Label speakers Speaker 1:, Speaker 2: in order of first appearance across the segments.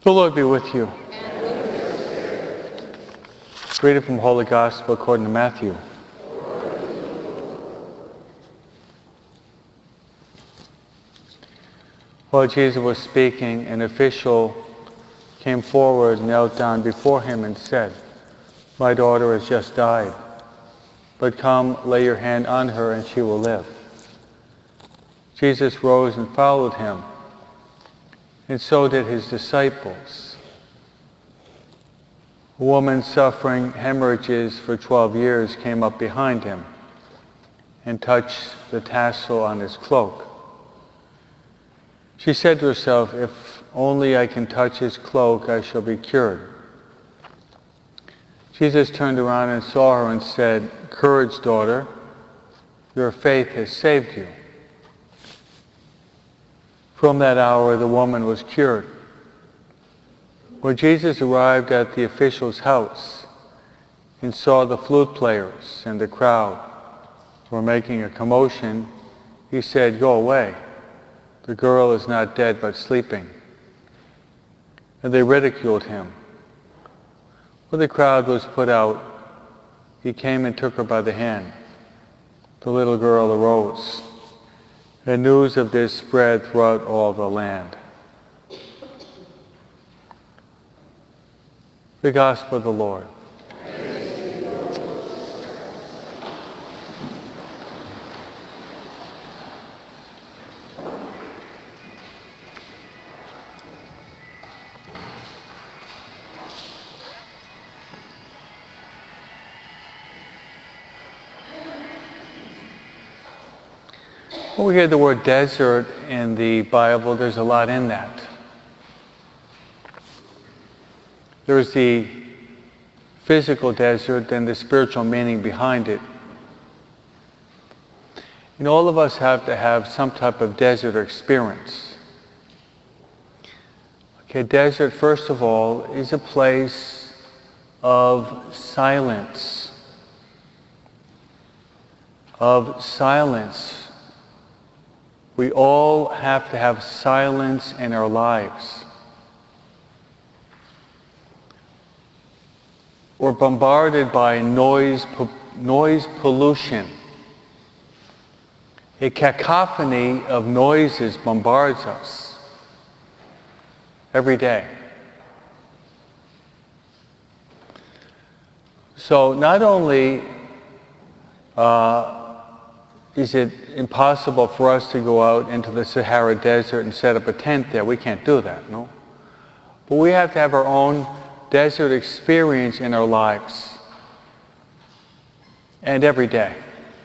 Speaker 1: The Lord be with you. Reading from Holy Gospel according to Matthew. While Jesus was speaking, an official came forward, knelt down before him and said, "My daughter has just died, but come, lay your hand on her and she will live." Jesus rose and followed him, and so did his disciples. A woman suffering hemorrhages for 12 years came up behind him and touched the tassel on his cloak. She said to herself, "If only I can touch his cloak, I shall be cured." Jesus turned around and saw her and said, "Courage, daughter, your faith has saved you." From that hour, the woman was cured. When Jesus arrived at the official's house and saw the flute players and the crowd were making a commotion, he said, "Go away. The girl is not dead but sleeping." And they ridiculed him. When the crowd was put out, he came and took her by the hand. The little girl arose. And news of this spread throughout all the land. The Gospel of the Lord. When we hear the word desert in the Bible, there's a lot in that. There's the physical desert and the spiritual meaning behind it. And all of us have to have some type of desert experience. Okay, desert, first of all, is a place of silence. Of silence. We all have to have silence in our lives. We're bombarded by noise pollution. A cacophony of noises bombards us every day. So not only is it impossible for us to go out into the Sahara Desert and set up a tent there? We can't do that, no? But we have to have our own desert experience in our lives. And every day.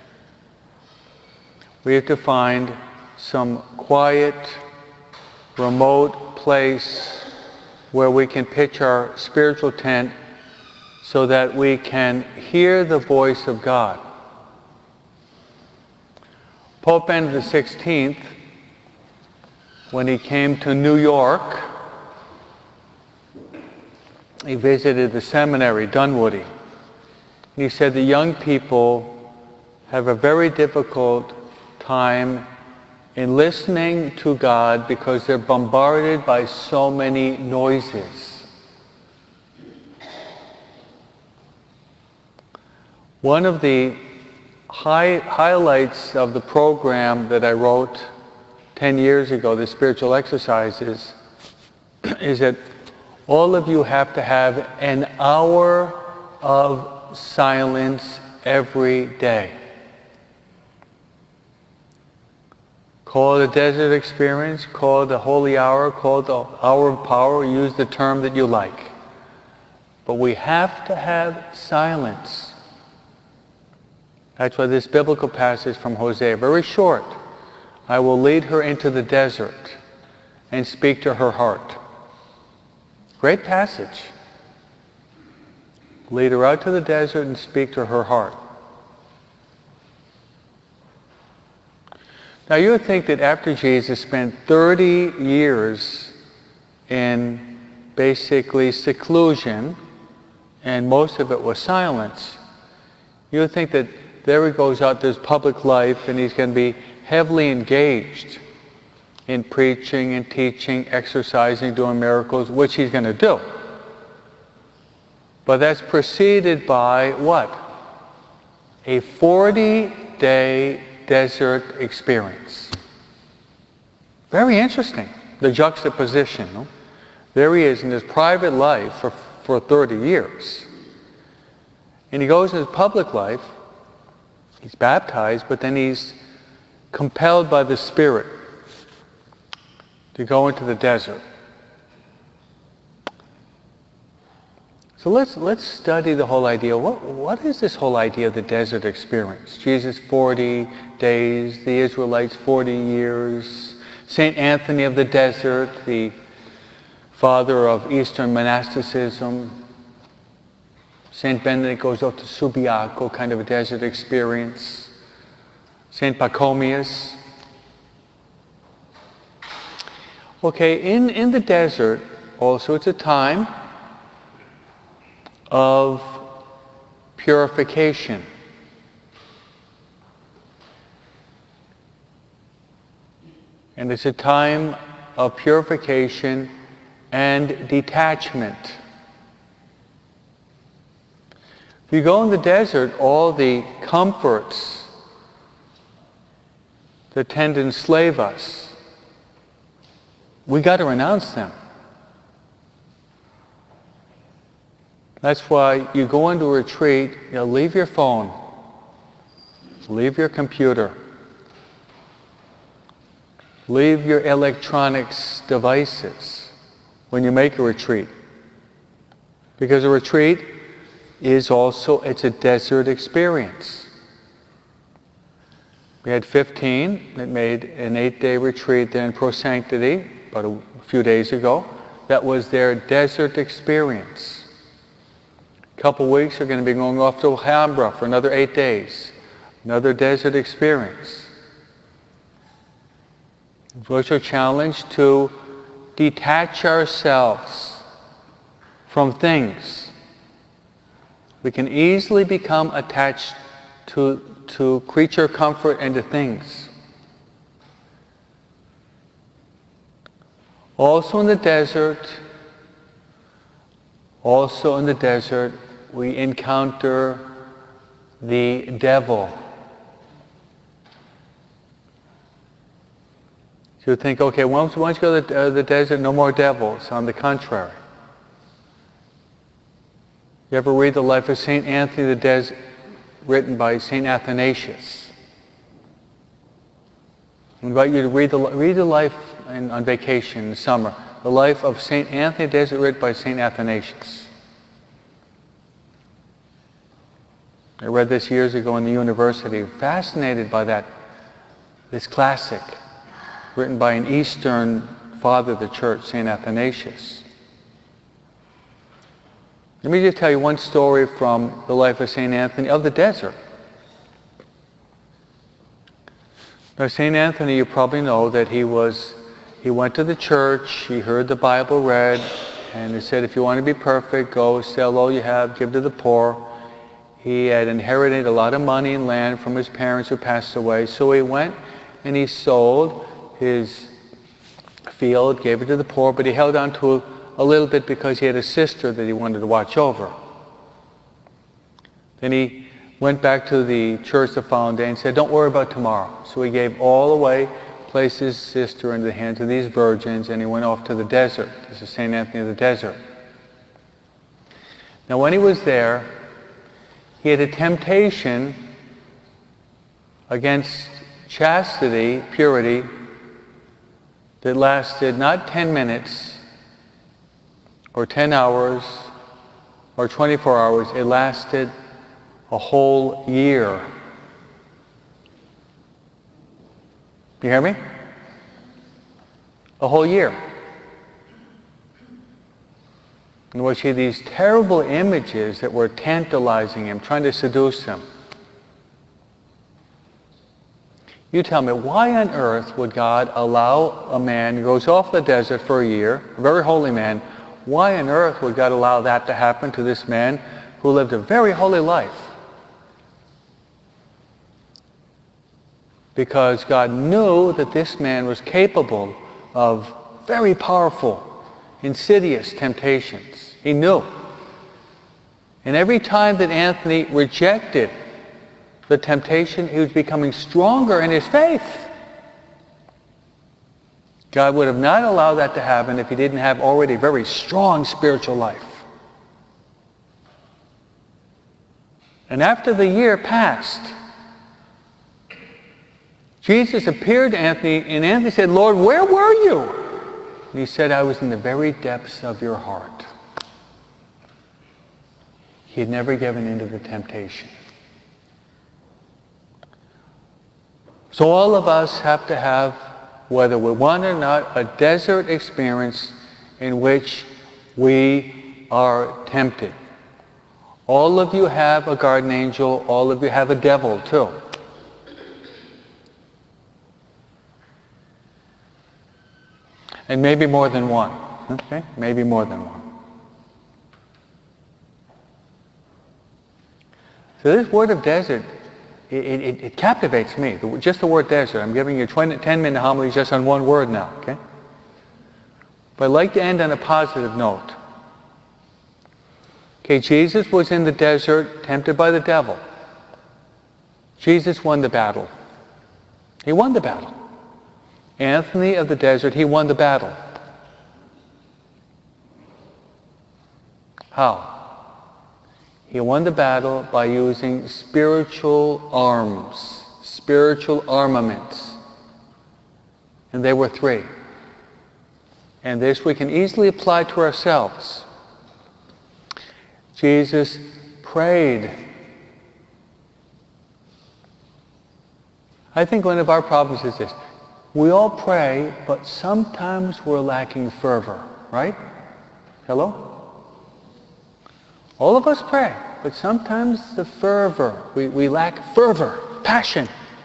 Speaker 1: We have to find some quiet, remote place where we can pitch our spiritual tent so that we can hear the voice of God. Pope Benedict XVI, when he came to New York, he visited the seminary, Dunwoody. He said the young people have a very difficult time in listening to God because they're bombarded by so many noises. One of the highlights of the program that I wrote 10 years ago, the spiritual exercises, is that all of you have to have an hour of silence every day. Call it a desert experience, call it a holy hour, call it the hour of power, use the term that you like. But we have to have silence. That's why this biblical passage from Hosea, very short, "I will lead her into the desert and speak to her heart." Great passage. Lead her out to the desert and speak to her heart. Now you would think that after Jesus spent 30 years in basically seclusion, and most of it was silence, you would think that there he goes out to his public life and he's going to be heavily engaged in preaching and teaching, exercising, doing miracles, which he's going to do. But that's preceded by what? A 40-day desert experience. Very interesting, the juxtaposition. No? There he is in his private life for 30 years. And he goes in his public life, he's baptized, but then he's compelled by the Spirit to go into the desert. So let's study the whole idea. What is this whole idea of the desert experience? Jesus 40 days, the Israelites 40 years, St. Anthony of the Desert, the father of Eastern monasticism. St. Benedict goes up to Subiaco, kind of a desert experience. St. Pachomius. Okay, in the desert also it's a time of purification. And it's a time of purification and detachment. If you go in the desert, all the comforts that tend to enslave us, we got to renounce them. That's why you go into a retreat, leave your phone, leave your computer, leave your electronics devices when you make a retreat. Because a retreat is also, it's a desert experience. We had 15 that made an 8-day retreat there in Pro Sanctity about a few days ago. That was their desert experience. A couple weeks they're going to be going off to Alhambra for another 8 days. Another desert experience. We're also challenged to detach ourselves from things. We can easily become attached to creature comfort and to things. Also in the desert, we encounter the devil. So you think, okay, once you go to the desert, no more devils. On the contrary. You ever read the life of St. Anthony the Desert, written by St. Athanasius? I invite you to read the life on vacation in the summer. The life of St. Anthony the Desert, written by St. Athanasius. I read this years ago in the university. Fascinated by this classic, written by an Eastern father of the church, St. Athanasius. Let me just tell you one story from the life of St. Anthony of the desert. Now, St. Anthony, you probably know that he went to the church, he heard the Bible read, and it said, if you want to be perfect, go sell all you have, give to the poor. He had inherited a lot of money and land from his parents who passed away, so he went and he sold his field, gave it to the poor, but he held on to a little bit because he had a sister that he wanted to watch over. Then he went back to the church the following day and said, don't worry about tomorrow. So he gave all away, placed his sister into the hands of these virgins, and he went off to the desert. This is St. Anthony of the Desert. Now when he was there, he had a temptation against chastity, purity, that lasted not 10 minutes, or 10 hours, or 24 hours. It lasted a whole year. You hear me? A whole year. In which he had these terrible images that were tantalizing him, trying to seduce him. You tell me, why on earth would God allow a man who goes off the desert for a year, a very holy man, why on earth would God allow that to happen to this man who lived a very holy life? because God knew that this man was capable of very powerful, insidious temptations. He knew. And every time that Anthony rejected the temptation, he was becoming stronger in his faith. God would have not allowed that to happen if he didn't have already a very strong spiritual life. And after the year passed, Jesus appeared to Anthony, and Anthony said, "Lord, where were you?" And he said, "I was in the very depths of your heart." He had never given in to the temptation. So all of us have to have, whether we want or not, a desert experience in which we are tempted. All of you have a guardian angel. All of you have a devil too. And maybe more than one. Okay? Maybe more than one. So this word of desert, it captivates me. Just the word desert. I'm giving you 10-minute homilies just on one word now. Okay? But I'd like to end on a positive note. Okay, Jesus was in the desert, tempted by the devil. Jesus won the battle. He won the battle. Anthony of the desert, he won the battle. How? He won the battle by using spiritual arms, spiritual armaments. And they were 3. And this we can easily apply to ourselves. Jesus prayed. I think one of our problems is this. We all pray, but sometimes we're lacking fervor, right? Hello? All of us pray, but sometimes the fervor, we lack fervor, passion.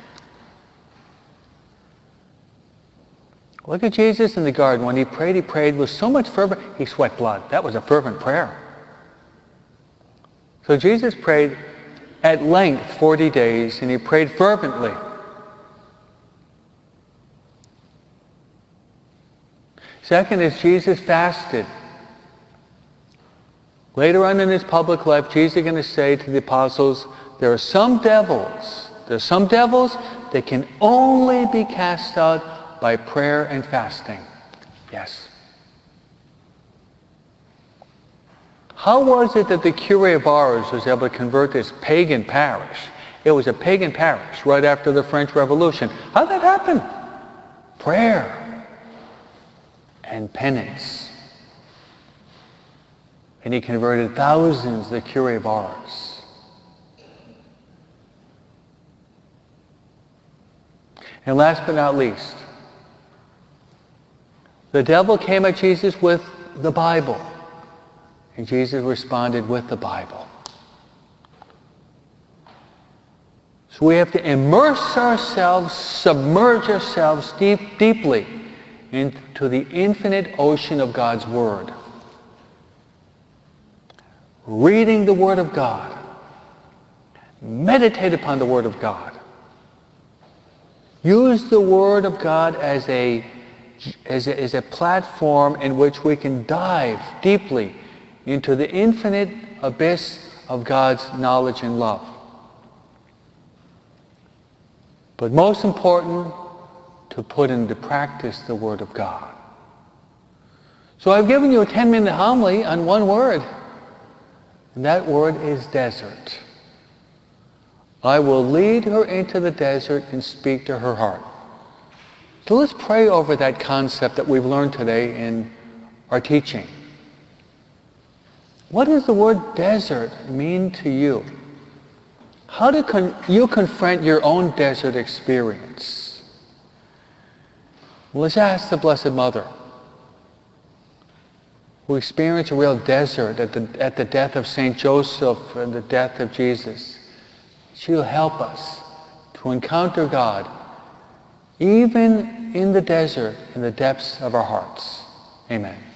Speaker 1: Look at Jesus in the garden. When he prayed with so much fervor, he sweat blood. That was a fervent prayer. So Jesus prayed at length 40 days, and he prayed fervently. Second is Jesus fasted. Later on in his public life, Jesus is going to say to the apostles, there are some devils that can only be cast out by prayer and fasting. Yes. How was it that the Curé of Ars was able to convert this pagan parish? It was a pagan parish right after the French Revolution. How did that happen? Prayer and penance. And he converted thousands, the Curé of Ars. And last but not least, the devil came at Jesus with the Bible. And Jesus responded with the Bible. So we have to immerse ourselves, submerge ourselves deeply into the infinite ocean of God's Word. Reading the Word of God. Meditate upon the Word of God. Use the Word of God as a platform in which we can dive deeply into the infinite abyss of God's knowledge and love. But most important, to put into practice the Word of God. So I've given you a 10-minute homily on one word, and that word is desert. I will lead her into the desert and speak to her heart. So let's pray over that concept that we've learned today in our teaching. What does the word desert mean to you? How do you confront your own desert experience? Well, let's ask the Blessed Mother, who experienced a real desert at the death of St. Joseph and the death of Jesus. She'll help us to encounter God even in the desert, in the depths of our hearts. Amen.